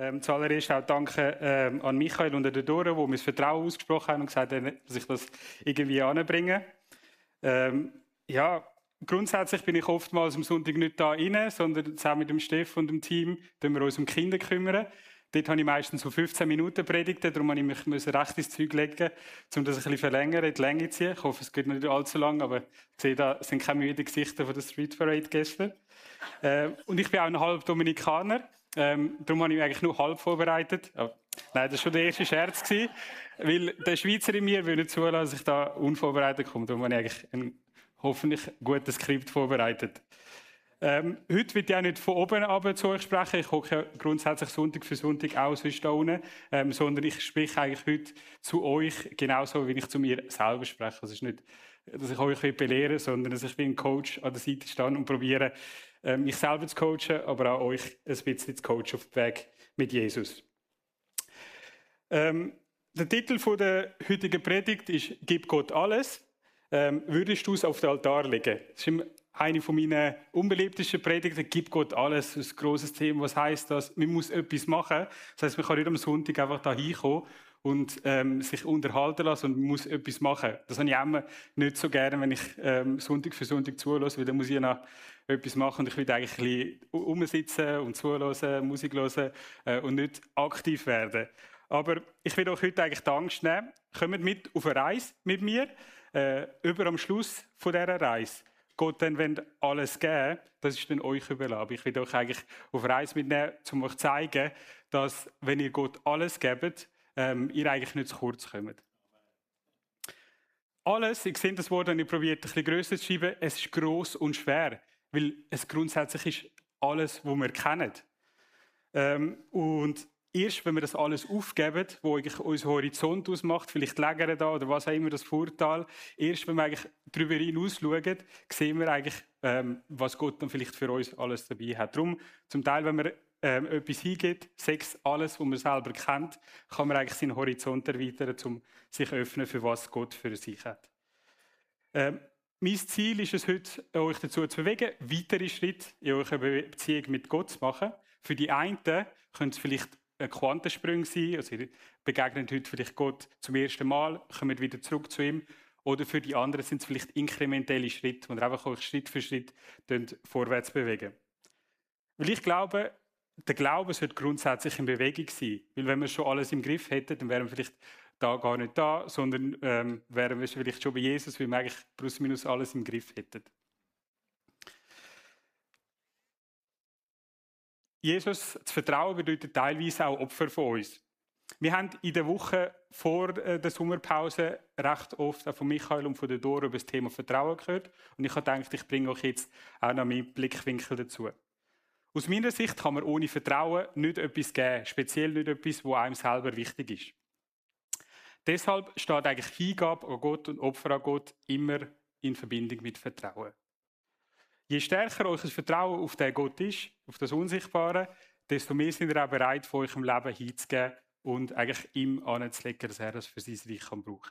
Zuallererst auch danke an Michael und an der Dora, die mir das Vertrauen ausgesprochen haben und gesagt haben, dass ich das irgendwie anbringe. Ja, grundsätzlich bin ich oftmals am Sonntag nicht da rein, sondern zusammen mit dem Steff und dem Team kümmern wir uns um Kinder kümmern. Dort habe ich meistens so 15 Minuten Predigten, darum musste ich mich recht ins Zeug legen, um das ein bisschen verlängern, in die Länge zu ziehen. Ich hoffe, es geht nicht allzu lang, aber ich sehe, da sind keine müden Gesichter von der Street Parade gestern. Und ich bin auch ein halb Dominikaner, darum habe ich mich eigentlich nur halb vorbereitet. Oh, nein, das war schon der erste Scherz gewesen, weil der Schweizer in mir würde zulassen, dass ich da unvorbereitet komme. Darum habe ich eigentlich ein hoffentlich gutes Skript vorbereitet. Heute will ich auch nicht von oben runter zu euch sprechen. Ich hocke grundsätzlich Sonntag für Sonntag auch sonst da unten. Sondern ich spreche eigentlich heute zu euch genauso, wie ich zu mir selber spreche. Es ist nicht, dass ich euch belehren will, sondern dass ich wie ein Coach an der Seite stehe und probiere, mich selber zu coachen, aber auch euch ein bisschen zu coachen auf dem Weg mit Jesus. Der Titel der heutigen Predigt ist «Gib Gott alles». Würdest du es auf den Altar legen? Das ist eine von meinen unbeliebtesten Predigten. «Gib Gott alles». Das ist ein grosses Thema. Was heisst das? Man muss etwas machen. Das heisst, man kann nicht am Sonntag einfach da hinkommen und sich unterhalten lassen und man muss etwas machen. Das habe ich immer nicht so gerne, wenn ich Sonntag für Sonntag zulasse, weil dann muss ich noch etwas machen und ich will eigentlich ein bisschen rumsitzen und zuhören, Musik hören und nicht aktiv werden. Aber ich will euch heute eigentlich die Angst nehmen. Kommt mit auf eine Reise mit mir, über am Schluss von dieser Reise. Gott dann alles geben, das ist dann euch überlassen. Ich will euch eigentlich auf eine Reise mitnehmen, um euch zu zeigen, dass, wenn ihr Gott alles gebt, ihr eigentlich nicht zu kurz kommt. Alles, ich sehe das Wort und ich probiere es ein bisschen grösser zu schreiben, es ist gross und schwer, weil es grundsätzlich ist alles, was wir kennen. Und erst, wenn wir das alles aufgeben, wo eigentlich unser Horizont ausmacht, vielleicht Läger da oder was auch immer, das Vorteil, erst wenn wir eigentlich darüber hinaus schauen, sehen wir eigentlich, was Gott dann vielleicht für uns alles dabei hat. Darum, zum Teil, wenn man etwas hingeht, sechs alles, was man selber kennt, kann man eigentlich seinen Horizont erweitern, um sich zu öffnen, für was Gott für sich hat. Mein Ziel ist es heute, euch dazu zu bewegen, weitere Schritte in eurer Beziehung mit Gott zu machen. Für die einen können es vielleicht Quantensprünge sein, also ihr begegnet heute vielleicht Gott zum ersten Mal, kommt wieder zurück zu ihm. Oder für die anderen sind es vielleicht inkrementelle Schritte, wo ihr einfach euch Schritt für Schritt vorwärts bewegen. Weil ich glaube, der Glaube sollte grundsätzlich in Bewegung sein. Weil wenn wir schon alles im Griff hätten, dann wären wir vielleicht da gar nicht da, sondern wären wir vielleicht schon bei Jesus, weil wir eigentlich plus minus alles im Griff hätten. Jesus zu vertrauen bedeutet teilweise auch Opfer von uns. Wir haben in der Woche vor der Sommerpause recht oft auch von Michael und von der Dora über das Thema Vertrauen gehört. Und ich habe gedacht, ich bringe euch jetzt auch noch meinen Blickwinkel dazu. Aus meiner Sicht kann man ohne Vertrauen nicht etwas geben, speziell nicht etwas, was einem selber wichtig ist. Deshalb steht eigentlich Hingabe an Gott und Opfer an Gott immer in Verbindung mit Vertrauen. Je stärker euer Vertrauen auf den Gott ist, auf das Unsichtbare, desto mehr sind ihr auch bereit, von eurem Leben hinzugeben und eigentlich ihm anzulegen, dass er das für sein Reich kann brauchen.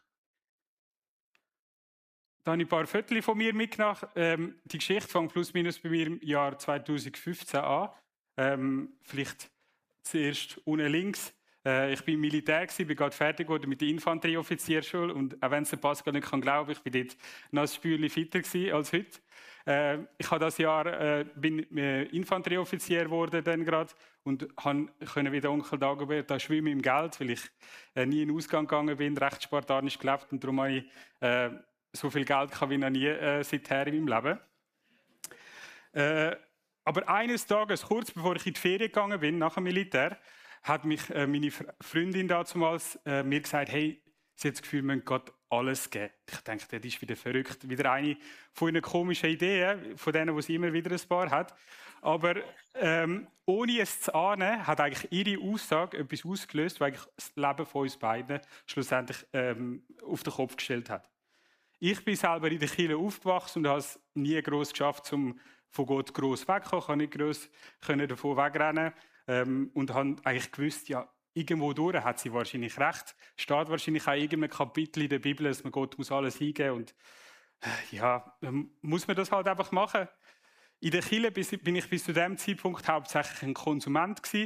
Da habe ich ein paar Fotos von mir mitgebracht. Die Geschichte fängt plus minus bei mir im Jahr 2015 an. Vielleicht zuerst unten links. Ich bin Militär, bin gerade fertig geworden mit der Infanterieoffizierschule und auch wenn es der Pascal nicht glauben kann, ich bin dort noch ein Spürchen fitter als heute. Ich habe das Jahr bin Infanterieoffizier geworden dann gerade und konnte wie der Onkel Dagobert da schwimmen im Geld, weil ich nie in den Ausgang gegangen bin, recht spartanisch gelebt und darum habe ich so viel Geld wie noch nie seither in meinem Leben. Aber eines Tages, kurz bevor ich in die Ferien gegangen bin, nach dem Militär, hat mich meine Freundin damals mir gesagt, hey, sie hat das Gefühl, wir müssen Gott alles geben. Ich denke, das ist wieder verrückt. Wieder eine von ihren komischen Ideen, von denen, die sie immer wieder ein paar hat. Aber ohne es zu ahnen, hat eigentlich ihre Aussage etwas ausgelöst, was eigentlich das Leben von uns beiden schlussendlich auf den Kopf gestellt hat. Ich bin selber in der Kirche aufgewachsen und habe es nie gross geschafft, um von Gott gross wegzukommen. Ich konnte nicht gross davon wegrennen. Und habe eigentlich gewusst, ja, irgendwo durch hat sie wahrscheinlich recht. Steht wahrscheinlich auch irgendein Kapitel in der Bibel, dass man Gott muss alles hingeben und ja, muss man das halt einfach machen. In der Kirche bin ich bis zu diesem Zeitpunkt hauptsächlich ein Konsument gewesen. Ich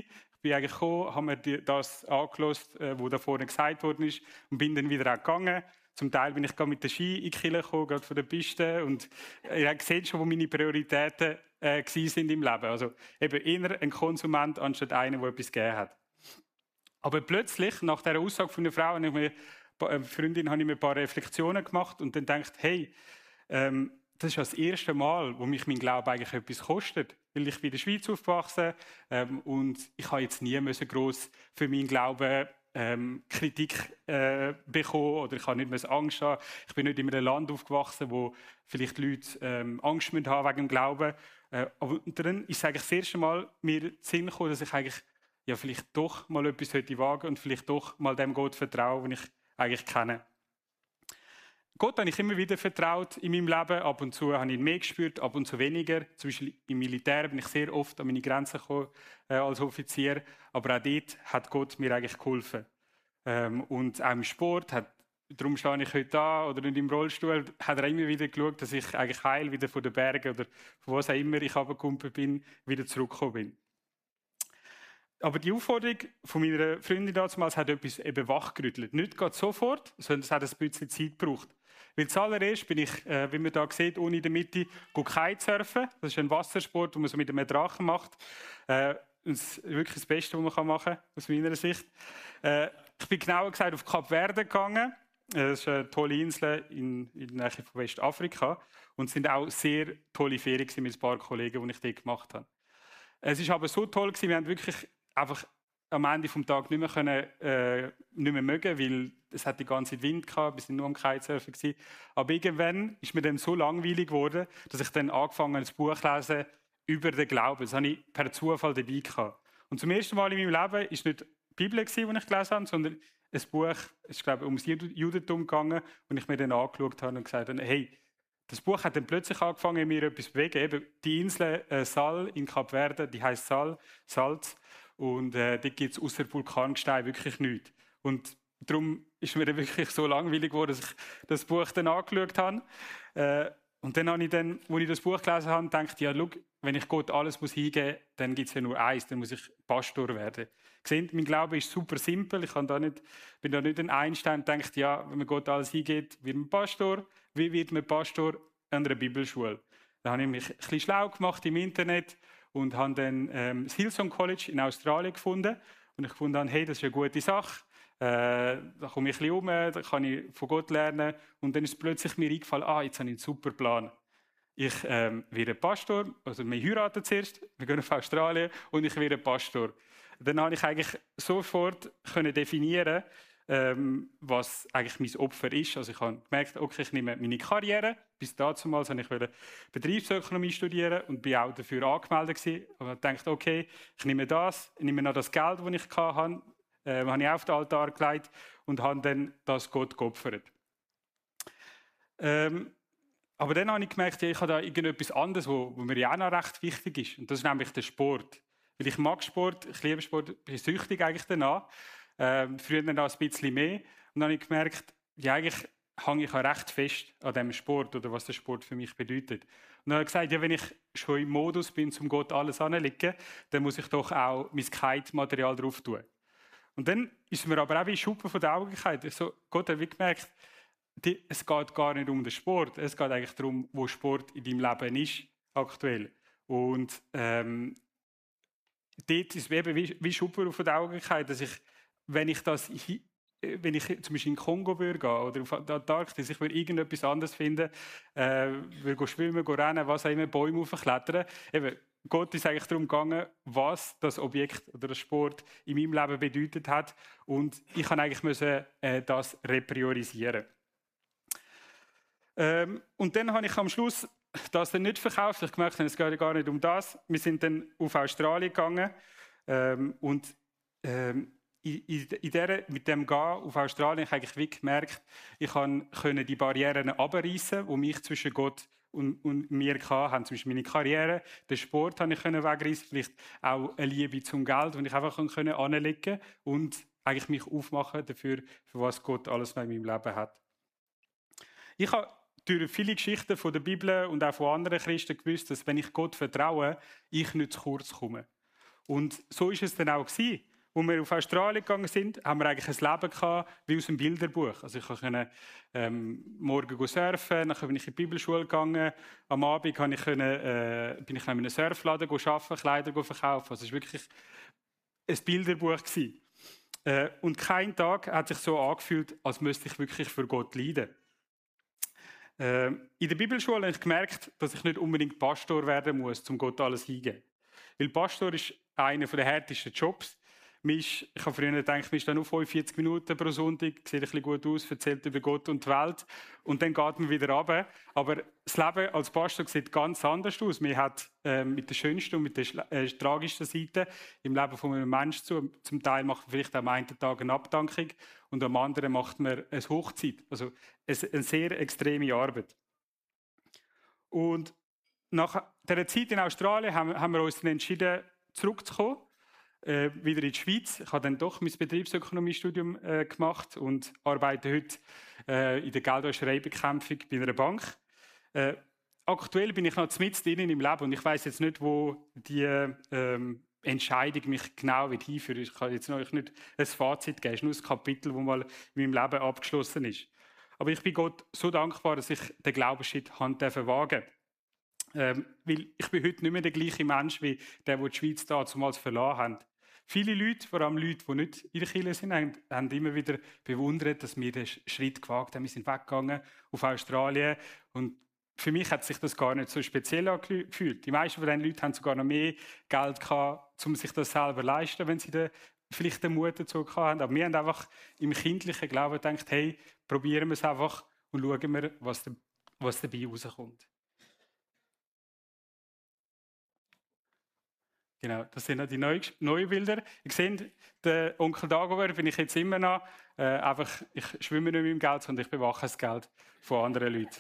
bin eigentlich gekommen, habe mir das angehört, was da vorne gesagt worden ist, und bin dann wieder auch gegangen. Zum Teil bin ich mit der Ski in die Kirche gekommen, gerade von der Piste. Und ihr habt gesehen schon, wo meine Prioritäten sind im Leben. Also eben eher ein Konsument, anstatt einer, der etwas gegeben hat. Aber plötzlich, nach dieser Aussage von einer Frau, eine Freundin, habe ich mir ein paar Reflexionen gemacht und dann gedacht, hey, das ist das erste Mal, wo mich mein Glaube eigentlich etwas kostet. Weil ich bin in der Schweiz aufgewachsen und ich habe jetzt nie gross für meinen Glauben Kritik bekommen oder ich habe nicht Angst haben. Ich bin nicht in einem Land aufgewachsen, wo vielleicht Leute Angst haben wegen dem Glauben. Aber dann ist es eigentlich das erste Mal mir in den Sinn gekommen, dass ich eigentlich ja, vielleicht doch mal etwas wagen sollte und vielleicht doch mal dem Gott vertraue, den ich eigentlich kenne. Gott habe ich immer wieder vertraut in meinem Leben. Ab und zu habe ich ihn mehr gespürt, ab und zu weniger. Zum Beispiel im Militär bin ich sehr oft an meine Grenzen gekommen als Offizier. Aber auch dort hat Gott mir eigentlich geholfen. Und auch im Sport, darum stehe ich heute da oder nicht im Rollstuhl, hat er immer wieder geschaut, dass ich eigentlich heil wieder von den Bergen oder von was auch immer ich runtergekommen bin, wieder zurückgekommen bin. Aber die Aufforderung von meiner Freundin damals hat etwas eben wachgerüttelt. Nicht gerade sofort, sondern es hat ein bisschen Zeit gebraucht. Weil zuallererst bin ich, wie man hier sieht, unten in der Mitte, Kitesurfen. Das ist ein Wassersport, den man so mit einem Drachen macht. Das ist wirklich das Beste, was man machen kann, aus meiner Sicht. Ich bin genauer gesagt auf Kap Verde gegangen. Das ist eine tolle Insel in der Nähe von Westafrika. Und es sind auch sehr tolle Ferien mit ein paar Kollegen, die ich dort gemacht habe. Es ist aber so toll gewesen, wir haben wirklich einfach am Ende des Tages nicht mehr mögen, weil es hat die ganze Zeit Wind gehabt, wir sind nur am Kitesurfen gewesen. Aber irgendwann ist mir dann so langweilig geworden, dass ich dann angefangen habe, ein Buch zu lesen über den Glauben. Das habe ich per Zufall dabei gehabt. Und zum ersten Mal in meinem Leben ist nicht die Bibel gewesen, die ich gelesen habe, sondern ein Buch, es ist, glaube ich, ums Judentum gegangen, und ich mir dann angeschaut habe und gesagt habe, hey, das Buch hat dann plötzlich angefangen, mir etwas zu bewegen. Eben die Insel Sal in Kap Verde, die heisst Salz. Und dort gibt es außer Vulkangestein wirklich nichts. Und darum ist mir dann wirklich so langweilig geworden, dass ich das Buch dann angeschaut habe. Und dann habe ich dann, als ich das Buch gelesen habe, gedacht, ja, schau, wenn ich Gott alles hingeben muss, dann gibt es ja nur eins, dann muss ich Pastor werden. Seht, mein Glaube ist super simpel. Ich bin da nicht ein Einstein und denke, ja, wenn man Gott alles hingeht, wird man Pastor. Wie wird man Pastor an einer Bibelschule? Da habe ich mich ein bisschen schlau gemacht im Internet und habe dann das Hillsong College in Australien gefunden. Und ich fand dann, hey, das ist eine gute Sache. Da komme ich ein bisschen um, da kann ich von Gott lernen. Und dann ist plötzlich mir eingefallen, jetzt habe ich einen super Plan. Ich werde Pastor, also wir heiraten zuerst, wir gehen auf Australien und ich werde Pastor. Dann habe ich eigentlich sofort definieren, was eigentlich mein Opfer ist. Also ich habe gemerkt, okay, ich nehme meine Karriere. Bis damals wollte ich Betriebsökonomie studieren und bin auch dafür angemeldet gewesen. Aber ich dachte, okay, ich nehme noch das Geld, das ich hatte, habe ich auf den Altar gelegt und habe dann das Gott geopfert. Aber dann habe ich gemerkt, ich habe da irgendetwas anderes, wo mir ja auch noch recht wichtig ist. Und das ist nämlich der Sport. Weil ich mag Sport, ich liebe Sport, bin süchtig eigentlich danach. Früher dann auch ein bisschen mehr. Und dann habe ich gemerkt, ja, eigentlich hänge ich auch recht fest an diesem Sport oder was der Sport für mich bedeutet. Und dann habe ich gesagt, ja, wenn ich schon im Modus bin, zum Gott alles anzulegen, dann muss ich doch auch mein Kite-Material drauf tun. Und dann ist mir aber auch wie Schuppen von den Augen gefallen. Gott hat gemerkt, es geht gar nicht um den Sport, es geht eigentlich darum, wo Sport in deinem Leben ist, aktuell. Und dort ist eben wie Schuppen von den Augen gefallen, dass wenn ich zum Beispiel in den Kongo würde gehen oder auf der Antarktis, ich würde irgendetwas anderes finden, würde schwimmen, rennen, was auch immer, Bäume aufklettern. Eben, Gott ist eigentlich darum gegangen, was das Objekt oder das Sport in meinem Leben bedeutet hat. Und ich musste eigentlich das repriorisieren. Und dann habe ich am Schluss das dann nicht verkauft. Ich gemerkt, es geht gar nicht um das. Wir sind dann auf Australien gegangen und mit dem Gehen auf Australien habe ich eigentlich gemerkt, ich konnte die Barrieren abreißen, die mich zwischen Gott und mir hatten. Zum Beispiel meine Karriere, den Sport konnte ich wegreißen, vielleicht auch eine Liebe zum Geld, die ich einfach anlegen konnte und eigentlich mich aufmachen dafür, für was Gott alles noch in meinem Leben hat. Ich habe durch viele Geschichten von der Bibel und auch von anderen Christen gewusst, dass wenn ich Gott vertraue, ich nicht zu kurz komme. Und so ist es dann auch gewesen. Als wir auf Australien gegangen sind, haben wir eigentlich ein Leben gehabt, wie aus einem Bilderbuch. Also ich konnte morgen surfen, dann bin ich in die Bibelschule gegangen. Am Abend bin ich in einem Surfladen arbeiten, Kleider verkaufen. Also es war wirklich ein Bilderbuch gewesen. Und kein Tag hat sich so angefühlt, als müsste ich wirklich für Gott leiden. In der Bibelschule habe ich gemerkt, dass ich nicht unbedingt Pastor werden muss, um Gott alles hingeben. Weil Pastor ist einer der härtesten Jobs. Ich habe früher gedacht, man ist dann nur 45 Minuten pro Sonntag, sieht ein bisschen gut aus, erzählt über Gott und die Welt und dann geht man wieder runter. Aber das Leben als Pastor sieht ganz anders aus. Man hat mit der schönsten und mit der tragischsten Seite im Leben von einem Menschen zum Teil macht man vielleicht am einen Tag eine Abdankung und am anderen macht man eine Hochzeit. Also eine sehr extreme Arbeit. Und nach dieser Zeit in Australien haben wir uns dann entschieden, zurückzukommen. Wieder in die Schweiz. Ich habe dann doch mein Betriebsökonomiestudium gemacht und arbeite heute in der Geldwäschereibekämpfung bei einer Bank. Aktuell bin ich noch mitten im Leben und ich weiß jetzt nicht, wo die Entscheidung mich genau hinführen wird. Ich kann jetzt noch nicht ein Fazit geben. Es ist nur ein Kapitel, das mal in meinem Leben abgeschlossen ist. Aber ich bin Gott so dankbar, dass ich den Glaubensschritt wagen durfte. Weil ich bin heute nicht mehr der gleiche Mensch wie der die Schweiz damals verlassen hat. Viele Leute, vor allem Leute, die nicht in der Kirche sind, haben immer wieder bewundert, dass wir den Schritt gewagt haben. Wir sind weggegangen auf Australien und für mich hat sich das gar nicht so speziell angefühlt. Die meisten von diesen Leuten haben sogar noch mehr Geld gehabt, um sich das selber zu leisten, wenn sie vielleicht den Mut dazu hatten. Aber wir haben einfach im kindlichen Glauben gedacht, hey, probieren wir es einfach und schauen wir, was dabei rauskommt. Genau, das sind noch die neuen Bilder. Ihr seht, der Onkel Dagobert bin ich jetzt immer noch. Ich schwimme nicht mit dem Geld, sondern ich bewache das Geld von anderen Leuten.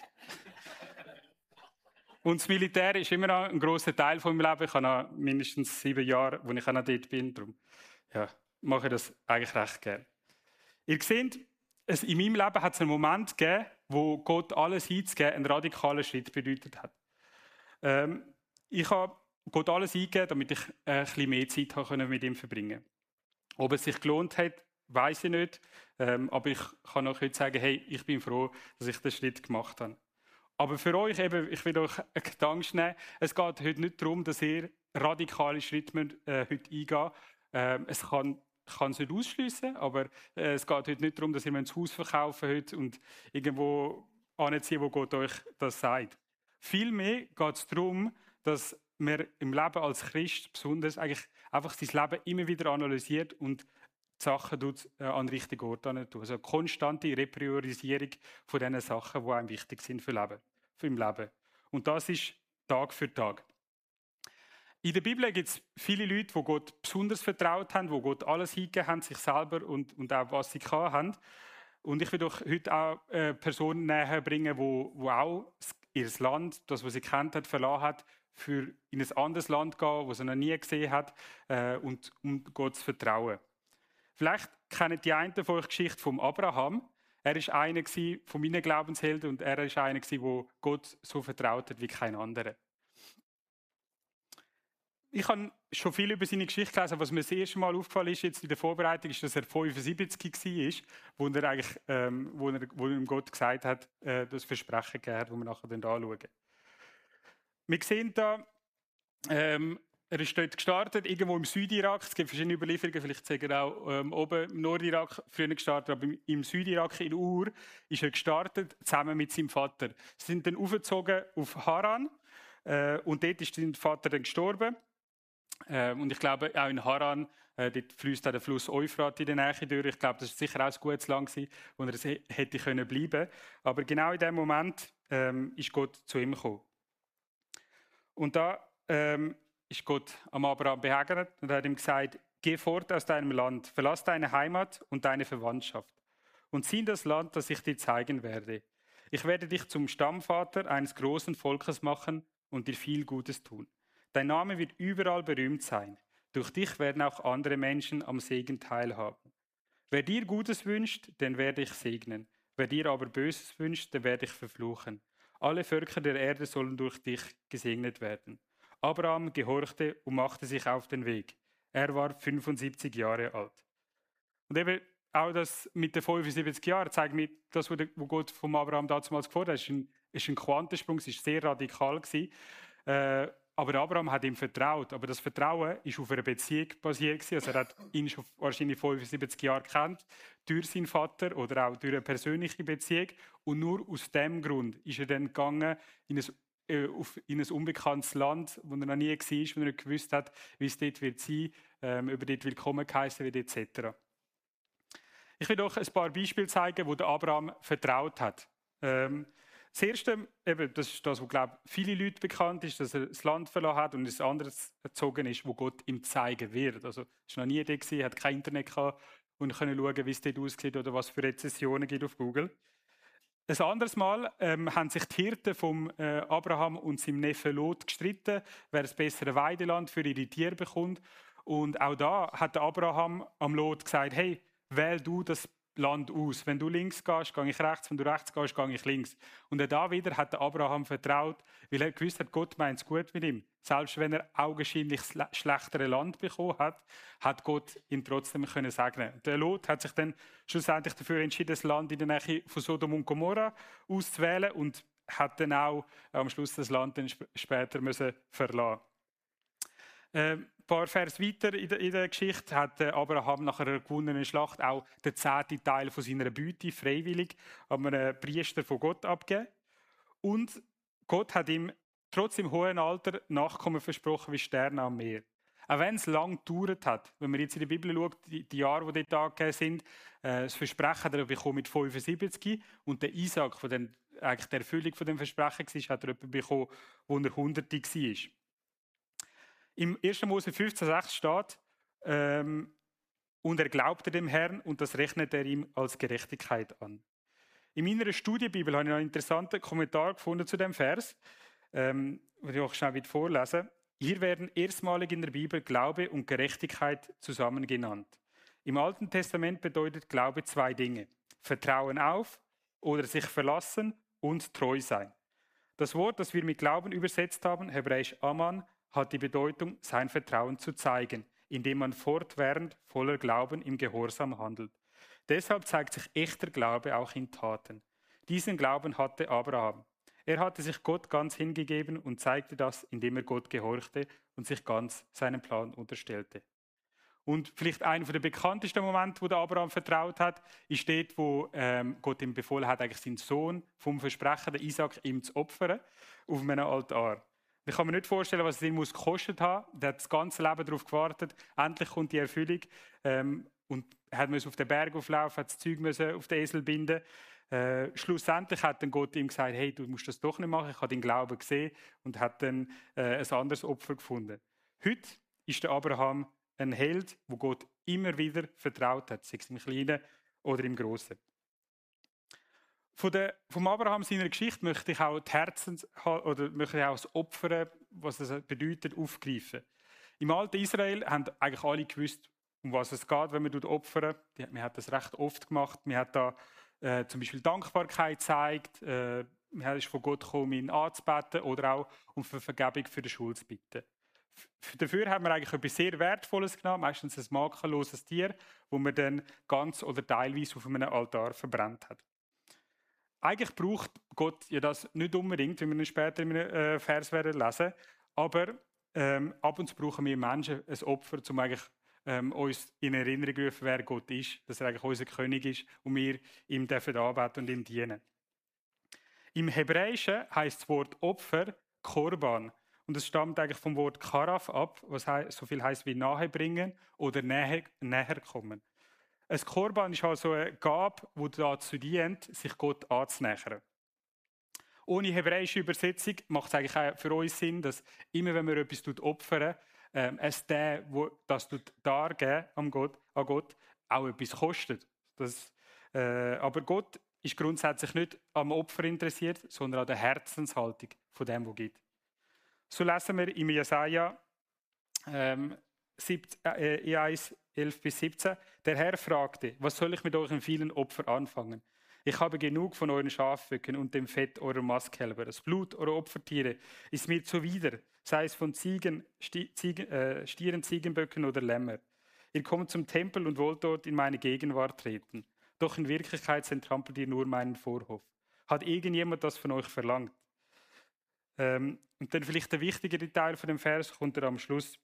Und das Militär ist immer noch ein grosser Teil von meinem Leben. Ich habe noch mindestens 7 Jahre, wo ich auch noch dort bin. Darum mache ich das eigentlich recht gerne. Ihr seht, in meinem Leben hat es einen Moment gegeben, wo Gott alles hinzugeben einen radikalen Schritt bedeutet hat. Ich habe Gott alles eingegeben, damit ich ein bisschen mehr Zeit mit ihm verbringen konnte. Ob es sich gelohnt hat, weiss ich nicht. Aber ich kann auch heute sagen, hey, ich bin froh, dass ich den Schritt gemacht habe. Aber für euch eben, ich will euch einen Gedanken nehmen, es geht heute nicht darum, dass ihr radikale Schritte heute eingehen müsst. Es kann es nicht ausschliessen, aber es geht heute nicht darum, dass ihr das Haus verkaufen heute und irgendwo anziehen, wo Gott euch das sagt. Vielmehr geht es darum, dass man im Leben als Christ besonders eigentlich einfach sein Leben immer wieder analysiert und die Sachen an den richtigen Ort tut. Also eine konstante Repriorisierung von den Sachen, die einem wichtig sind für im Leben. Und das ist Tag für Tag. In der Bibel gibt es viele Leute, die Gott besonders vertraut haben, die Gott alles hingegeben haben, sich selber und auch was sie haben. Und ich will euch heute auch Personen näher bringen, die auch ihr Land, das, was sie kennt hat, verlassen hat, für in ein anderes Land gehen, das sie noch nie gesehen hat, und um Gott zu vertrauen. Vielleicht kennen die einen von euch die Geschichte von Abraham. Er war einer von meinen Glaubenshelden und er war einer, der Gott so vertraut hat wie kein anderer. Ich habe schon viel über seine Geschichte gelesen. Was mir das erste Mal aufgefallen ist jetzt in der Vorbereitung, ist, dass er 75 war, wo ihm Gott gesagt hat, das Versprechen gegeben hat, das wir nachher anschauen. Wir sehen da, er ist dort gestartet, irgendwo im Südirak. Es gibt verschiedene Überlieferungen, vielleicht sagen auch oben im Nordirak früher gestartet, aber im Südirak in Ur ist er gestartet, zusammen mit seinem Vater. Sie sind dann aufgezogen auf Haran und dort ist sein Vater dann gestorben. Und ich glaube, auch in Haran, dort fließt auch der Fluss Euphrat in der Nähe durch. Ich glaube, das war sicher auch ein gutes Land gewesen, wo er hätte bleiben können. Aber genau in dem Moment ist Gott zu ihm gekommen. Und da ist Gott am Abraham begegnet und hat ihm gesagt, geh fort aus deinem Land, verlass deine Heimat und deine Verwandtschaft und zieh in das Land, das ich dir zeigen werde. Ich werde dich zum Stammvater eines großen Volkes machen und dir viel Gutes tun. Dein Name wird überall berühmt sein. Durch dich werden auch andere Menschen am Segen teilhaben. Wer dir Gutes wünscht, den werde ich segnen. Wer dir aber Böses wünscht, den werde ich verfluchen. Alle Völker der Erde sollen durch dich gesegnet werden. Abraham gehorchte und machte sich auf den Weg. Er war 75 Jahre alt. Und eben auch das mit den 75 Jahren zeigt mir, das, was Gott vom Abraham damals gefordert hat, ist ein Quantensprung, es war sehr radikal gewesen. Aber Abraham hat ihm vertraut. Aber das Vertrauen ist auf einer Beziehung basiert gewesen. Also er hat ihn schon wahrscheinlich 75 Jahre gekannt, durch seinen Vater oder auch durch eine persönliche Beziehung. Und nur aus dem Grund ist er dann gegangen in ein unbekanntes Land, wo er noch nie war, wo er nicht gewusst hat, wie es dort wird sein, ob er dort willkommen geheißen wird, etc. Ich will euch ein paar Beispiele zeigen, wo der Abraham vertraut hat. Das erste, eben, das ist das, was glaube viele Leute bekannt ist, dass er das Land verloren hat und ein anderes gezogen ist, wo Gott ihm zeigen wird. Also es war noch nie da gewesen, hat kein Internet gehabt und konnte schauen, wie es dort aussieht oder was für Rezessionen gibt auf Google. Ein anderes Mal haben sich die Hirten von Abraham und seinem Neffen Lot gestritten, wer das bessere Weideland für ihre Tiere bekommt. Und auch da hat Abraham am Lot gesagt, hey, wähl du das Land aus. Wenn du links gehst, gehe ich rechts. Wenn du rechts gehst, gehe ich links. Und auch da wieder hat Abraham vertraut, weil er gewusst hat, Gott meint es gut mit ihm. Selbst wenn er augenscheinlich das schlechtere Land bekommen hat, hat Gott ihn trotzdem können segnen. Der Lot hat sich dann schlussendlich dafür entschieden, das Land in der Nähe von Sodom und Gomorra auszuwählen und hat dann auch am Schluss das Land dann später müssen verlassen. Ein paar Vers weiter in der Geschichte hat Abraham nach einer gewonnenen Schlacht auch den 10. Teil von seiner Beute freiwillig an einen Priester von Gott abgegeben. Und Gott hat ihm trotz im hohen Alter Nachkommen versprochen wie Sterne am Meer. Auch wenn es lang gedauert hat, wenn man jetzt in der Bibel schaut, die Jahre, die dort angegeben sind, das Versprechen hat er bekommen mit 75 und der Isaac, eigentlich der Erfüllung von dem Versprechen war, hat er jemanden bekommen, wo er 100 war. Im 1. Mose 15,6 steht, und er glaubte dem Herrn und das rechnet er ihm als Gerechtigkeit an. In meiner Studienbibel habe ich noch einen interessanten Kommentar gefunden zu dem Vers, den ich auch schnell vorlesen. Hier werden erstmalig in der Bibel Glaube und Gerechtigkeit zusammen genannt. Im Alten Testament bedeutet Glaube 2 Dinge: Vertrauen auf oder sich verlassen und treu sein. Das Wort, das wir mit Glauben übersetzt haben, hebräisch Aman, hat die Bedeutung, sein Vertrauen zu zeigen, indem man fortwährend voller Glauben im Gehorsam handelt. Deshalb zeigt sich echter Glaube auch in Taten. Diesen Glauben hatte Abraham. Er hatte sich Gott ganz hingegeben und zeigte das, indem er Gott gehorchte und sich ganz seinem Plan unterstellte. Und vielleicht einer der bekanntesten Momente, wo der Abraham vertraut hat, ist dort, wo Gott ihm befohlen hat, eigentlich seinen Sohn vom Versprechen, den Isaac, ihm zu opfern, auf einem Altar. Ich kann mir nicht vorstellen, was es ihn gekostet haben muss. Er hat das ganze Leben darauf gewartet. Endlich kommt die Erfüllung. Und er musste auf den Berg auflaufen, hat das Zeug auf den Esel binden. Schlussendlich hat dann Gott ihm gesagt, hey, du musst das doch nicht machen. Ich habe deinen Glauben gesehen und hat dann ein anderes Opfer gefunden. Heute ist der Abraham ein Held, wo Gott immer wieder vertraut hat, sei es im Kleinen oder im Grossen. Vom Abraham seiner Geschichte möchte ich auch das Opfern, was das bedeutet, aufgreifen. Im alten Israel haben eigentlich alle gewusst, um was es geht, wenn man opfert. Man hat das recht oft gemacht. Man hat da zum Beispiel Dankbarkeit gezeigt. Man ist von Gott gekommen, ihn anzubeten oder auch um Vergebung für die Schuld zu bitten. Dafür haben wir eigentlich etwas sehr Wertvolles genommen, meistens ein makelloses Tier, das man dann ganz oder teilweise auf einem Altar verbrannt hat. Eigentlich braucht Gott ja das nicht unbedingt, wie wir ihn später in einem Vers werden lesen, aber ab und zu brauchen wir Menschen ein Opfer, um eigentlich uns in Erinnerung zu rufen, wer Gott ist, dass er eigentlich unser König ist und wir ihm dürfen anbeten und ihm dienen. Im Hebräischen heisst das Wort Opfer Korban und es stammt eigentlich vom Wort Karaf ab, was so viel heisst wie nahebringen oder näher kommen. Ein Korban ist also eine Gabe, die dazu dient, sich Gott anzunähern. Ohne hebräische Übersetzung macht es eigentlich auch für uns Sinn, dass immer, wenn wir etwas opfern, es der, der das dargeben an Gott, auch etwas kostet. Aber Gott ist grundsätzlich nicht am Opfer interessiert, sondern an der Herzenshaltung von dem, was gibt. So lesen wir im Jesaja 1, 11 bis 17. Der Herr fragte, was soll ich mit euren vielen Opfern anfangen? Ich habe genug von euren Schafböcken und dem Fett eurer Mastkälber. Das Blut eurer Opfertiere ist mir zuwider. sei es von Stieren, Ziegenböcken oder Lämmer. Ihr kommt zum Tempel und wollt dort in meine Gegenwart treten. Doch in Wirklichkeit zertrampelt ihr nur meinen Vorhof. Hat irgendjemand das von euch verlangt? Und dann vielleicht der wichtigere Teil von dem Vers kommt am Schluss.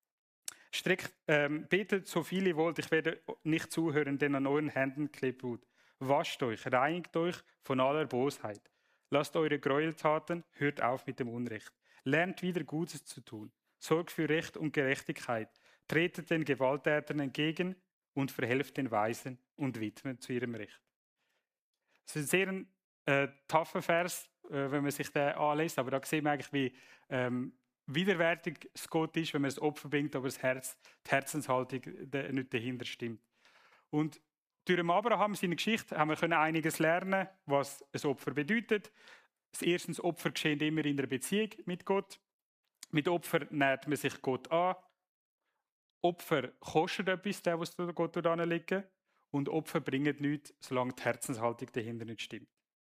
Betet so viel ihr wollt, ich werde nicht zuhören, denn an euren Händen klebt Blut. Wascht euch, reinigt euch von aller Bosheit. Lasst eure Gräueltaten, hört auf mit dem Unrecht. Lernt wieder Gutes zu tun. Sorgt für Recht und Gerechtigkeit. Tretet den Gewalttätern entgegen und verhelft den Weisen und Witwen zu ihrem Recht. Das ist ein sehr tougher Vers, wenn man sich den anliest, aber da sieht man eigentlich, wie widerwärtig es Gott ist, wenn man das Opfer bringt, aber das Herz, die Herzenshaltung nicht dahinter stimmt. Und durch Abraham, seine Geschichte, haben wir einiges lernen, was ein Opfer bedeutet. Das erste Opfer geschieht immer in einer Beziehung mit Gott. Mit Opfer nähert man sich Gott an. Opfer kostet etwas, der, was Gott anlegen. Und Opfer bringen nichts, solange die Herzenshaltung dahinter nicht stimmt.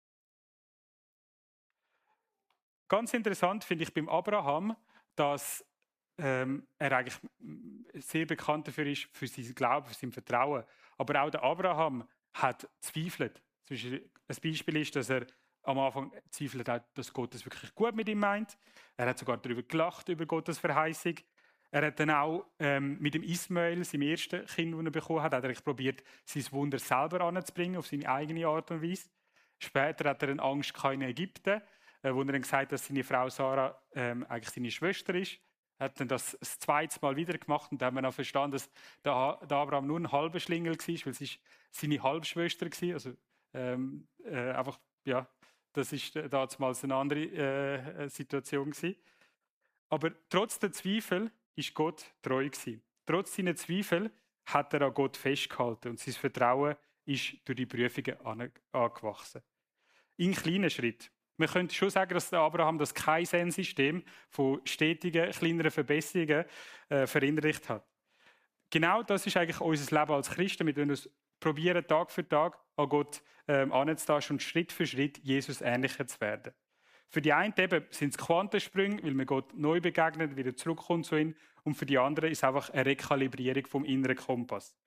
Ganz interessant finde ich beim Abraham, dass er eigentlich sehr bekannt dafür ist, für sein Glauben, für sein Vertrauen. Aber auch der Abraham hat zweifelt. Ein Beispiel ist, dass er am Anfang zweifelt hat, dass Gott es wirklich gut mit ihm meint. Er hat sogar darüber gelacht, über Gottes Verheißung. Er hat dann auch mit dem Ismael, seinem ersten Kind, das er bekommen hat, er probiert, sein Wunder selber anzubringen, auf seine eigene Art und Weise. Später hat er eine Angst in Ägypten, wo er dann gesagt hat, dass seine Frau Sarah eigentlich seine Schwester ist. Er hat dann das zweite Mal wieder gemacht und da haben wir auch verstanden, dass der Abraham nur ein halber Schlingel war, weil es seine Halbschwester war. Also einfach, ja, das war damals eine andere Situation gewesen. Aber trotz der Zweifel ist Gott treu gewesen. Trotz seiner Zweifel hat er an Gott festgehalten und sein Vertrauen ist durch die Prüfungen angewachsen. In kleinen Schritten. Man könnte schon sagen, dass der Abraham das Kaizen-System von stetigen, kleineren Verbesserungen verinnerlicht hat. Genau das ist eigentlich unser Leben als Christen. Wir probieren uns probieren, Tag für Tag an Gott anzutasten und Schritt für Schritt Jesus ähnlicher zu werden. Für die einen eben sind es Quantensprünge, weil man Gott neu begegnet, wieder zurückkommt zu ihm. Und für die anderen ist es einfach eine Rekalibrierung vom inneren Kompass.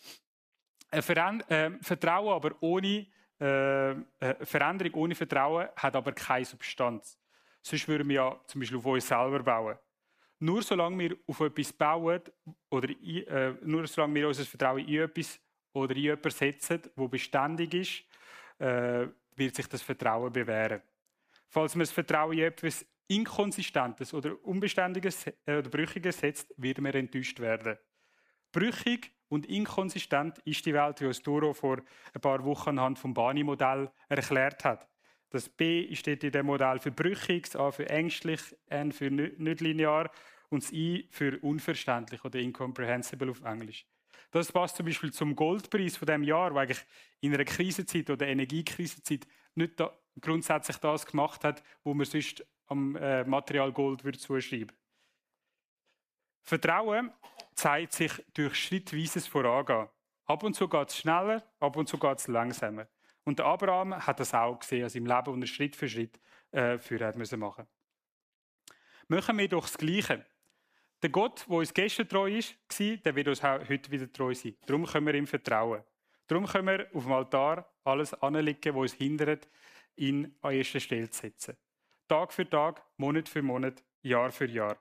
Vertrauen aber ohne Veränderung ohne Vertrauen hat aber keine Substanz. Sonst würden wir ja zum Beispiel auf uns selber bauen. Nur solange wir auf etwas bauen oder nur solange wir unser Vertrauen in etwas oder in jemanden setzen, wo beständig ist, wird sich das Vertrauen bewähren. Falls man das Vertrauen in etwas Inkonsistentes oder Unbeständiges oder Brüchiges setzt, wird man enttäuscht werden. Brüchig und inkonsistent ist die Welt, wie uns Duro vor ein paar Wochen anhand vom Bani-Modell erklärt hat. Das B steht in dem Modell für brüchig, das A für ängstlich, N für nicht linear und das I für unverständlich oder incomprehensible auf Englisch. Das passt zum Beispiel zum Goldpreis von dem Jahr, der eigentlich in einer Krisenzeit oder Energiekrisenzeit nicht grundsätzlich das gemacht hat, wo man sonst am Material Gold zuschreiben würde. Vertrauen zeigt sich durch schrittweises Vorangehen. Ab und zu geht es schneller, ab und zu geht es langsamer. Und der Abraham hat das auch gesehen in seinem Leben, und er Schritt für Schritt für machen musste. Machen wir doch das Gleiche. Der Gott, der uns gestern treu war, der wird uns auch heute wieder treu sein. Darum können wir ihm vertrauen. Darum können wir auf dem Altar alles anlegen, was uns hindert, ihn an erste Stelle zu setzen. Tag für Tag, Monat für Monat, Jahr für Jahr.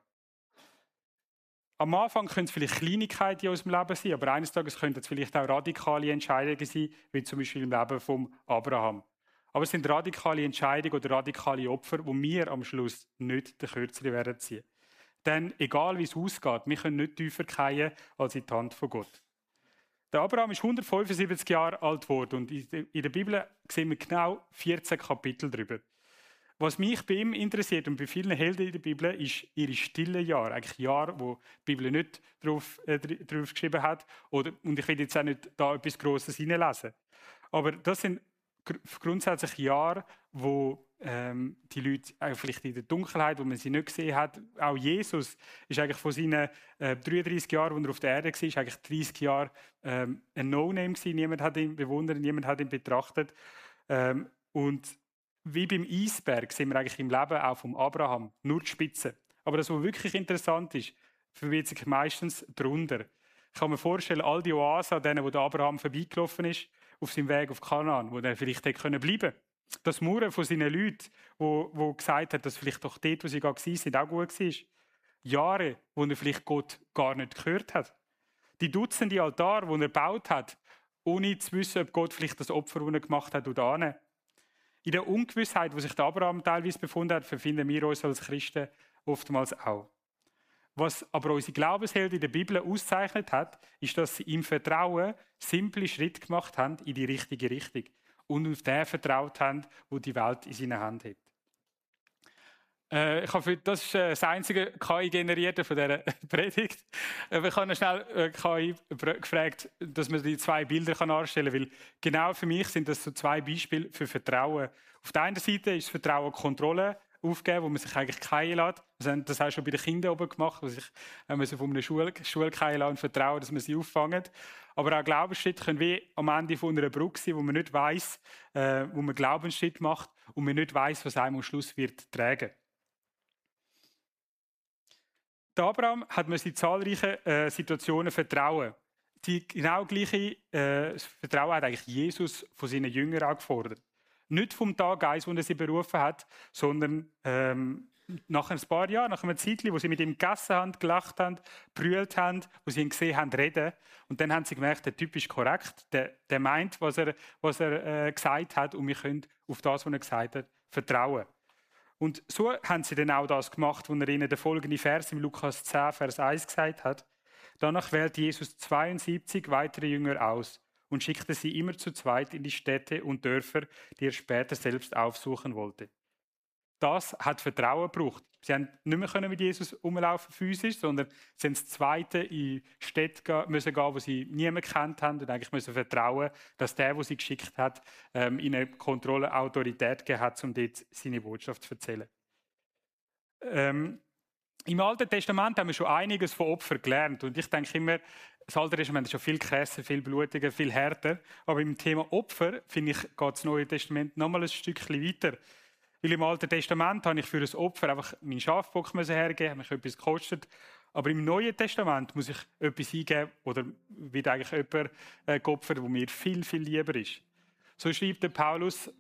Am Anfang können es vielleicht Kleinigkeiten in unserem Leben sein, aber eines Tages könnten es vielleicht auch radikale Entscheidungen sein, wie zum Beispiel im Leben von Abraham. Aber es sind radikale Entscheidungen oder radikale Opfer, wo wir am Schluss nicht den Kürzeren werden ziehen. Denn egal wie es ausgeht, wir können nicht tiefer fallen als in die Hand von Gott. Der Abraham ist 175 Jahre alt geworden und in der Bibel sehen wir genau 14 Kapitel darüber. Was mich bei ihm interessiert und bei vielen Helden in der Bibel, ist ihre stillen Jahre. Eigentlich Jahre, wo die Bibel nicht drauf geschrieben hat. Und ich will jetzt auch nicht da etwas Grosses hineinlesen. Aber das sind grundsätzlich Jahre, wo die Leute vielleicht in der Dunkelheit, wo man sie nicht gesehen hat, auch Jesus ist eigentlich von seinen 33 Jahren, wo er auf der Erde war, eigentlich 30 Jahre ein No-Name gewesen. Niemand hat ihn bewundert, niemand hat ihn betrachtet. Und wie beim Eisberg sehen wir eigentlich im Leben auch vom Abraham nur die Spitze. Aber das, was wirklich interessant ist, verbirgt sich meistens darunter. Ich kann mir vorstellen, all die Oasen, an denen, wo der Abraham vorbeigelaufen ist, auf seinem Weg auf Kanaan, wo er vielleicht hätte bleiben können. Das Murren von seinen Leuten, wo gesagt hat, dass vielleicht doch dort, wo sie gerade waren, auch gut war. Jahre, wo er vielleicht Gott gar nicht gehört hat. Die Dutzende Altar, die er gebaut hat, ohne zu wissen, ob Gott vielleicht das Opfer, das er gemacht hat, oder annehmen. In der Ungewissheit, wo sich der Abraham teilweise befunden hat, befinden wir uns als Christen oftmals auch. Was aber unsere Glaubenshelden in der Bibel auszeichnet hat, ist, dass sie im Vertrauen simple Schritte gemacht haben in die richtige Richtung und auf den vertraut haben, wo die Welt in seinen Händen hat. Das ist das einzige KI-Generierte von dieser Predigt. Ich habe noch schnell KI gefragt, dass man die zwei Bilder anstellen kann, weil genau für mich sind das so zwei Beispiele für Vertrauen. Auf der einen Seite ist Vertrauen Kontrolle aufgeben, wo man sich eigentlich fallen lässt. Das hast du schon bei den Kindern oben gemacht, wo sich, wenn man sie von einer Schule fallen lässt und vertrauen, dass man sie auffangen. Aber auch Glaubensschritte können wie am Ende von einer Brücke sein, wo man nicht weiss, wo man Glaubensschritt macht und man nicht weiss, was einem am Schluss wird tragen. Der Abraham hat man in zahlreichen Situationen Vertrauen. Die genau gleiche Vertrauen hat eigentlich Jesus von seinen Jüngern angefordert. Nicht vom Tag 1, wo er sie berufen hat, sondern nach ein paar Jahren, nach einer Zeit, wo sie mit ihm gegessen haben, gelacht haben, brüllt haben, wo sie ihn gesehen haben, reden. Und dann haben sie gemerkt, der Typ ist korrekt, der meint, was er gesagt hat, und wir können auf das, was er gesagt hat, vertrauen. Und so haben sie dann auch das gemacht, was er ihnen den folgenden Vers im Lukas 10, Vers 1 gesagt hat. Danach wählte Jesus 72 weitere Jünger aus und schickte sie immer zu zweit in die Städte und Dörfer, die er später selbst aufsuchen wollte. Das hat Vertrauen gebraucht. Sie haben nicht mehr mit Jesus rumlaufen physisch, sondern sie sind das Zweite in Städte müssen gehen, wo sie niemanden gekannt haben und eigentlich müssen vertrauen, dass der sie geschickt hat, ihnen Kontrolle, Autorität gegeben hat, um dort seine Botschaft zu erzählen. Im Alten Testament haben wir schon einiges von Opfern gelernt und ich denke immer, das Alte Testament ist schon viel krasser, viel blutiger, viel härter, aber im Thema Opfer, finde ich, geht das Neue Testament noch mal ein Stückchen weiter. Weil im Alten Testament habe ich für ein Opfer einfach meinen Schafbock hergeben, habe mich etwas gekostet. Aber im Neuen Testament muss ich etwas eingeben oder wird eigentlich jemand geopfert, der mir viel, viel lieber ist. So schreibt der Paulus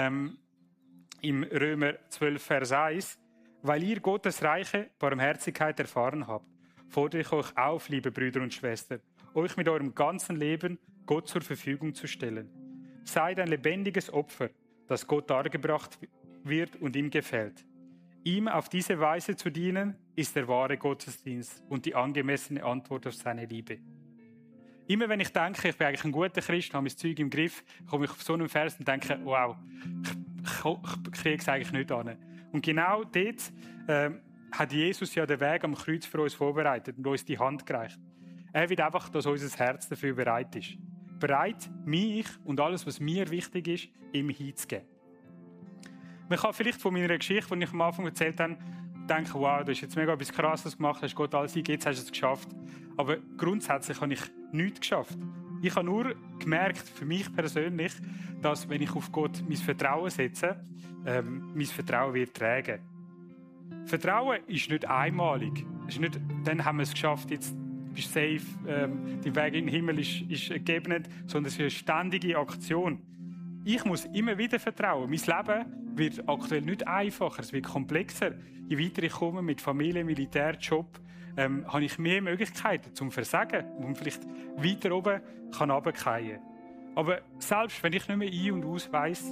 im Römer 12, Vers 1, weil ihr Gottes reiche Barmherzigkeit erfahren habt, fordere ich euch auf, liebe Brüder und Schwestern, euch mit eurem ganzen Leben Gott zur Verfügung zu stellen. Seid ein lebendiges Opfer, das Gott dargebracht wird und ihm gefällt. Ihm auf diese Weise zu dienen, ist der wahre Gottesdienst und die angemessene Antwort auf seine Liebe. Immer wenn ich denke, ich bin eigentlich ein guter Christ, habe mein Zeug im Griff, komme ich auf so einen Vers und denke, wow, ich kriege es eigentlich nicht an. Und genau dort hat Jesus ja den Weg am Kreuz für uns vorbereitet und uns die Hand gereicht. Er will einfach, dass unser Herz dafür bereit ist. Bereit, mich und alles, was mir wichtig ist, ihm hinzugeben. Man kann vielleicht von meiner Geschichte, die ich am Anfang erzählt habe, denken, wow, du hast jetzt mega etwas Krasses gemacht, hast Gott alles eingegeben, jetzt hast du es geschafft. Aber grundsätzlich habe ich nichts geschafft. Ich habe nur gemerkt, für mich persönlich, dass, wenn ich auf Gott mein Vertrauen setze, mein Vertrauen wird tragen. Vertrauen ist nicht einmalig. Es ist nicht, dann haben wir es geschafft, jetzt bist du safe, der Weg in den Himmel ist gegeben, sondern es ist eine ständige Aktion. Ich muss immer wieder vertrauen. Mein Leben wird aktuell nicht einfacher, es wird komplexer. Je weiter ich komme mit Familie, Militär, Job, habe ich mehr Möglichkeiten zum Versagen, wo man vielleicht weiter oben runterfallen kann. Aber selbst wenn ich nicht mehr ein- und aus weiss,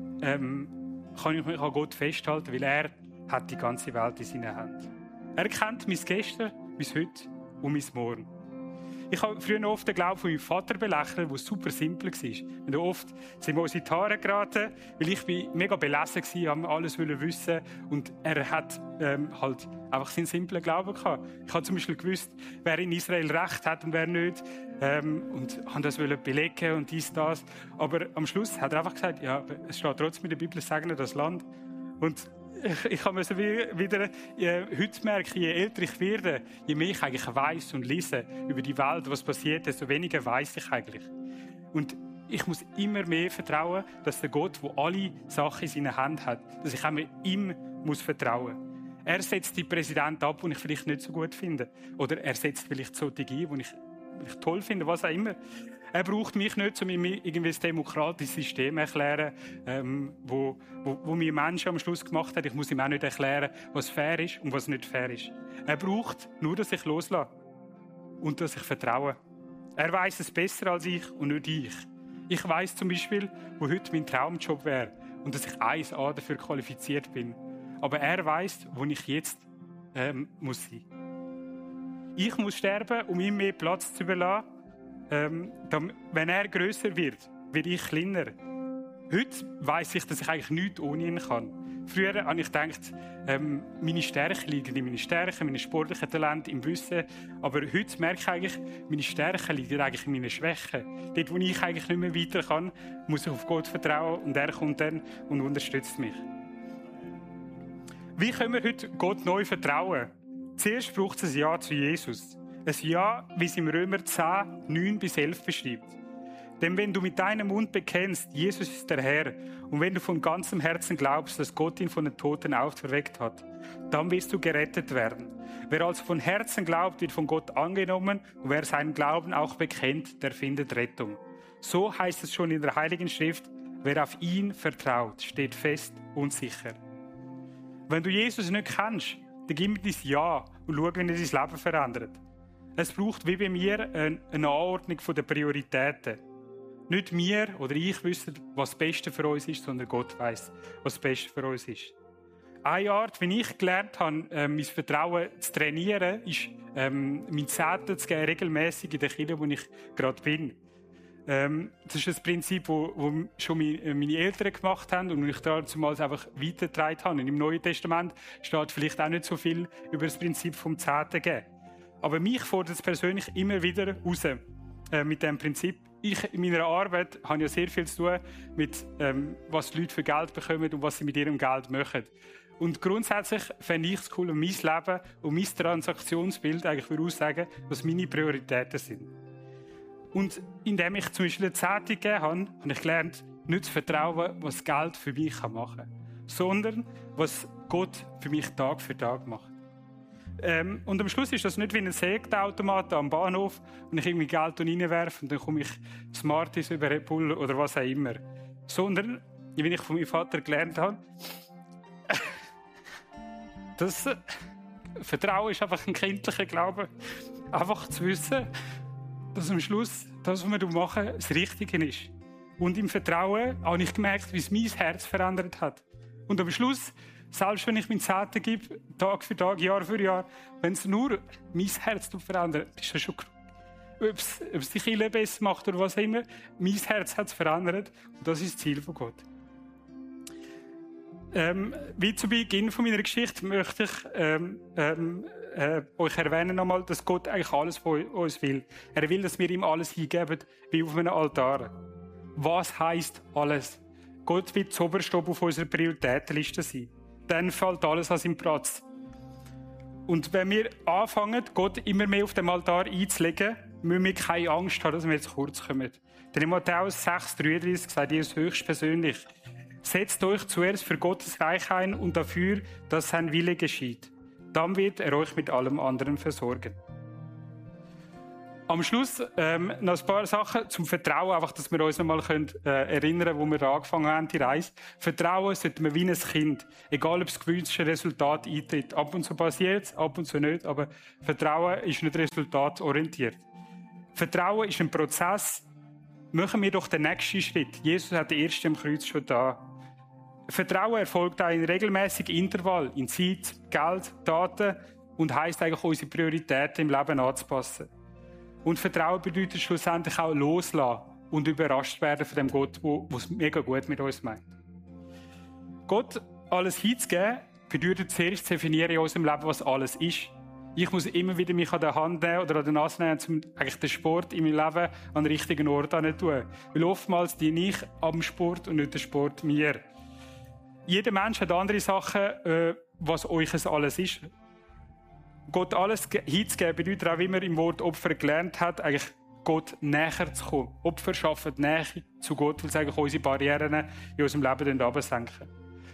kann ich mich an Gott festhalten, weil er hat die ganze Welt in seinen Händen. Er kennt mein Gestern, mein Heute und mein Morgen. Ich habe früher oft den Glauben von meinem Vater belächelt, der super simpel war. Und oft sind wir uns in die Haare geraten, weil ich mega belesen war, alles wissen und er hat halt einfach seinen simplen Glauben gehabt. Ich habe zum Beispiel gewusst, wer in Israel Recht hat und wer nicht, und habe das belegen und dies, das. Aber am Schluss hat er einfach gesagt, ja, es steht trotzdem in der Bibel, segne das Land. Und ich habe wieder heute merken, je älter ich werde, je mehr ich eigentlich weiss und lese über die Welt, was passiert, desto weniger weiss ich eigentlich. Und ich muss immer mehr vertrauen, dass der Gott, der alle Sachen in seinen Händen hat, dass ich auch ihm muss vertrauen. Er setzt die Präsidenten ab, die ich vielleicht nicht so gut finde. Oder er setzt vielleicht solche ein, die ich toll finde, was auch immer. Er braucht mich nicht, um mir irgendwie ein demokratisches System zu erklären, wo wir Menschen am Schluss gemacht haben. Ich muss ihm auch nicht erklären, was fair ist und was nicht fair ist. Er braucht nur, dass ich loslasse und dass ich vertraue. Er weiß es besser als ich und nicht ich. Ich weiss zum Beispiel, wo heute mein Traumjob wäre und dass ich 1A dafür qualifiziert bin. Aber er weiss, wo ich jetzt muss sein. Ich muss sterben, um ihm mehr Platz zu überlassen. Wenn er grösser wird, werde ich kleiner. Heute weiss ich, dass ich eigentlich nichts ohne ihn kann. Früher habe ich gedacht, meine Stärken liegen in meinen Stärken, meine sportlichen Talente, im Wissen. Aber heute merke ich eigentlich, meine Stärken liegen eigentlich in meinen Schwächen. Dort, wo ich eigentlich nicht mehr weiter kann, muss ich auf Gott vertrauen und er kommt dann und unterstützt mich. Wie können wir heute Gott neu vertrauen? Zuerst braucht es ein Ja zu Jesus. Ein Ja, wie es im Römer 10, 9 bis 11 beschreibt. Denn wenn du mit deinem Mund bekennst, Jesus ist der Herr, und wenn du von ganzem Herzen glaubst, dass Gott ihn von den Toten auferweckt hat, dann wirst du gerettet werden. Wer also von Herzen glaubt, wird von Gott angenommen, und wer seinen Glauben auch bekennt, der findet Rettung. So heißt es schon in der Heiligen Schrift, wer auf ihn vertraut, steht fest und sicher. Wenn du Jesus nicht kennst, dann gib mir dein Ja und schau, wie er dein Leben verändert. Es braucht wie bei mir eine Anordnung der Prioritäten. Nicht wir oder ich wissen, was das Beste für uns ist, sondern Gott weiss, was das Beste für uns ist. Eine Art, wie ich gelernt habe, mein Vertrauen zu trainieren, ist, mein Zehnten zu geben, regelmässig in der Kirche, wo ich gerade bin. Das ist ein Prinzip, das schon meine Eltern gemacht haben und ich damals einfach weitergetragen habe. Und im Neuen Testament steht vielleicht auch nicht so viel über das Prinzip vom Zehnten geben. Aber mich fordert es persönlich immer wieder raus mit diesem Prinzip. Ich in meiner Arbeit habe ja sehr viel zu tun mit, was die Leute für Geld bekommen und was sie mit ihrem Geld machen. Und grundsätzlich fände ich es cool, mein Leben und mein Transaktionsbild eigentlich voraussagen, was meine Prioritäten sind. Und indem ich zum Beispiel eine Zehnte gegeben habe ich gelernt, nicht zu vertrauen, was Geld für mich machen kann, sondern was Gott für mich Tag für Tag macht. Und am Schluss ist das nicht wie ein Sägeautomat am Bahnhof und ich irgendwie Geld reinwerfe und dann komme ich Smarties über Red Bull oder was auch immer. Sondern, wie ich von meinem Vater gelernt habe, das Vertrauen ist einfach ein kindlicher Glaube. Einfach zu wissen, dass am Schluss das, was wir machen, das Richtige ist. Und im Vertrauen habe ich gemerkt, wie es mein Herz verändert hat. Und am Schluss, selbst wenn ich mein Zehnten gebe, Tag für Tag, Jahr für Jahr, wenn es nur mein Herz verändert, ist das schon genug. Ob es die Kirche besser macht oder was auch immer, mein Herz hat es verändert. Und das ist das Ziel von Gott. Wie zu Beginn von meiner Geschichte möchte ich euch erwähnen nochmal, dass Gott eigentlich alles von uns will. Er will, dass wir ihm alles hingeben, wie auf einem Altar. Was heisst alles? Gott wird zuoberst auf unserer Prioritätenliste sein. Dann fällt alles an seinen Platz. Und wenn wir anfangen, Gott immer mehr auf dem Altar einzulegen, müssen wir keine Angst haben, dass wir jetzt kurz kommen. Denn in Matthäus 6,33 sagt Jesus höchstpersönlich: Setzt euch zuerst für Gottes Reich ein und dafür, dass sein Wille geschieht. Dann wird er euch mit allem anderen versorgen. Am Schluss noch ein paar Sachen zum Vertrauen, einfach, dass wir uns noch mal erinnern können, wo wir angefangen haben, die Reise. Vertrauen sollte man wie ein Kind, egal ob das gewünschte Resultat eintritt. Ab und zu passiert es, ab und zu nicht, aber Vertrauen ist nicht resultatorientiert. Vertrauen ist ein Prozess. Machen wir doch den nächsten Schritt. Jesus hat den ersten am Kreuz schon da. Vertrauen erfolgt auch in regelmäßigen Intervall, in Zeit, Geld, Daten und heisst eigentlich, unsere Prioritäten im Leben anzupassen. Und Vertrauen bedeutet schlussendlich auch loslassen und überrascht werden von dem Gott, der es mega gut mit uns meint. Gott alles hinzugeben, bedeutet zuerst zu definieren in unserem Leben, was alles ist. Ich muss immer wieder mich an der Hand nehmen oder an der Nase nehmen, um eigentlich den Sport in meinem Leben an den richtigen Ort zu tun. Weil oftmals diene ich am Sport und nicht der Sport mir. Jeder Mensch hat andere Sachen, was euch alles ist. Gott alles hinzugeben bedeutet auch, wie man im Wort Opfer gelernt hat, eigentlich Gott näher zu kommen. Opfer schaffen Nähe zu Gott, weil sie eigentlich unsere Barrieren in unserem Leben herabsenken.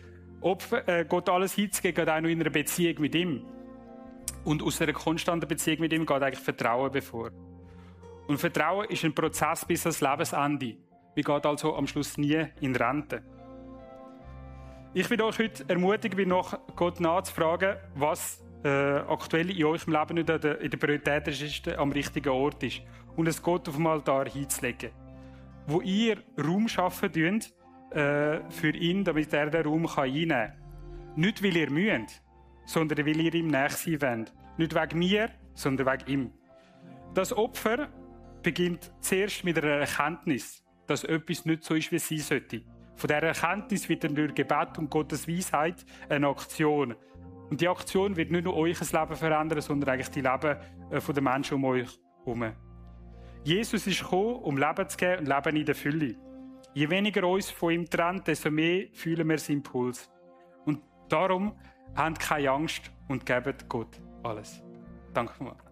Gott alles hinzugeben, geht auch noch in einer Beziehung mit ihm. Und aus einer konstanten Beziehung mit ihm geht eigentlich Vertrauen bevor. Und Vertrauen ist ein Prozess bis ans Lebensende. Wir gehen also am Schluss nie in Rente. Ich will euch heute ermutigen, nach Gott nachzufragen, was aktuell in eurem Leben nicht in der Prioritätenliste am richtigen Ort ist. Und es Gott auf dem Altar hinzulegen. Wo ihr Raum schaffen könnt, für ihn, damit er den Raum einnehmen kann. Nicht, weil ihr müsst, sondern weil ihr ihm näher sein wollt. Nicht wegen mir, sondern wegen ihm. Das Opfer beginnt zuerst mit einer Erkenntnis, dass etwas nicht so ist, wie es sein sollte. Von dieser Erkenntnis wird dann durch Gebet und Gottes Weisheit eine Aktion. Und die Aktion wird nicht nur euer Leben verändern, sondern eigentlich die Leben der Menschen um euch herum. Jesus ist gekommen, um Leben zu geben und Leben in der Fülle. Je weniger uns von ihm trennt, desto mehr fühlen wir seinen Puls. Und darum habt keine Angst und gebt Gott alles. Danke mal.